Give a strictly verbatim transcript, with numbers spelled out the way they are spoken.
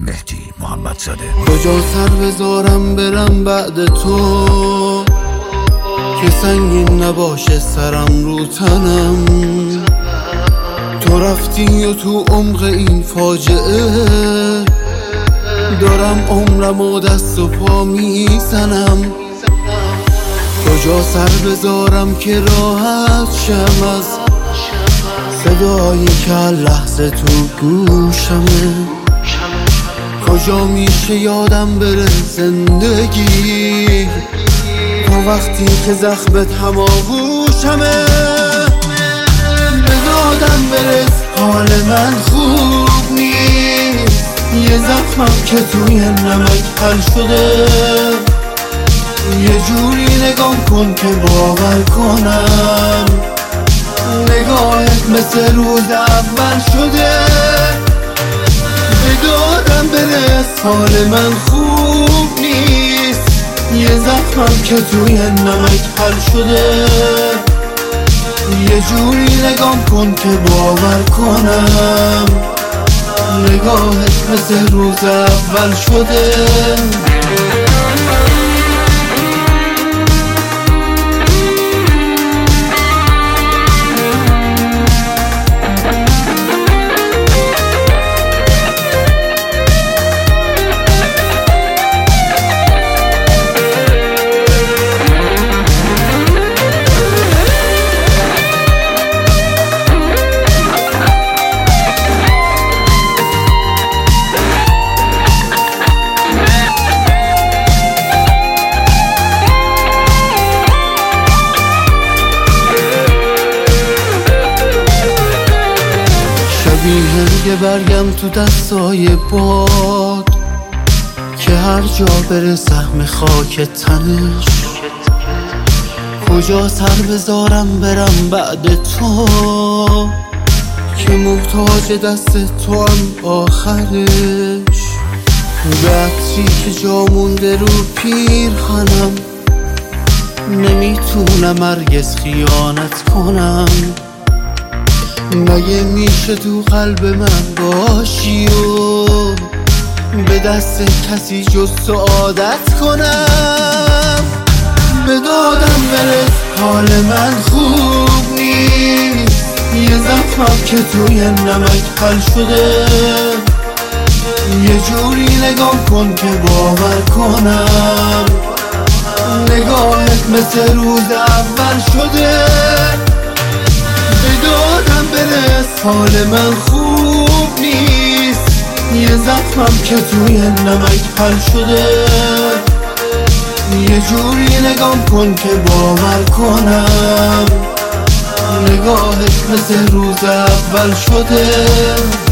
مهدی محمدزاده. کجا سر بذارم برم بعد تو که سنگین نباشه سرم رو تنم؟ تو رفتی و تو عمق این فاجعه دارم عمرم و دست و پا میزنم. کجا سر بذارم که راحت شم از صدایی که لحظه تو گوشمه؟ کجا میشه یادم بره زندگی تا وقتی که زخمت هماغوشمه؟ به دادم برس حال من خوب نیست، یه زخمم که توی نمک حل شده. یه جوری نگام کن که باور کنم نگاهت مثل روز اول شده. به دادم برس حال من خوب نیست، یه زخمم که توی نمک حل شده. یه جوری نگام کن که باور کنم نگاهت مثل روز اول شده. شبیه برگم تو دستای باد که هر جا بره سهم خاک تنش. کجا سر بذارم برم بعد تو که محتاج دست تو هم آخرش. به عطری که جا مونده رو پیرهنم نمیتونم هرگز خیانت کنم. مگه میشه تو قلب من باشی و به دست کسی جز تو عادت کنم؟ به دادم برس حال من خوب نیست، یه زخمم که توی نمک حل شده. یه جوری نگام کن که باور کنم نگاهت مثل روز اول شده. به دادم برس حال من خوب نیست، یه زخمم که توی نمک حل شده. یه جوری نگام کن که باور کنم نگاهت مثل روز اول شده.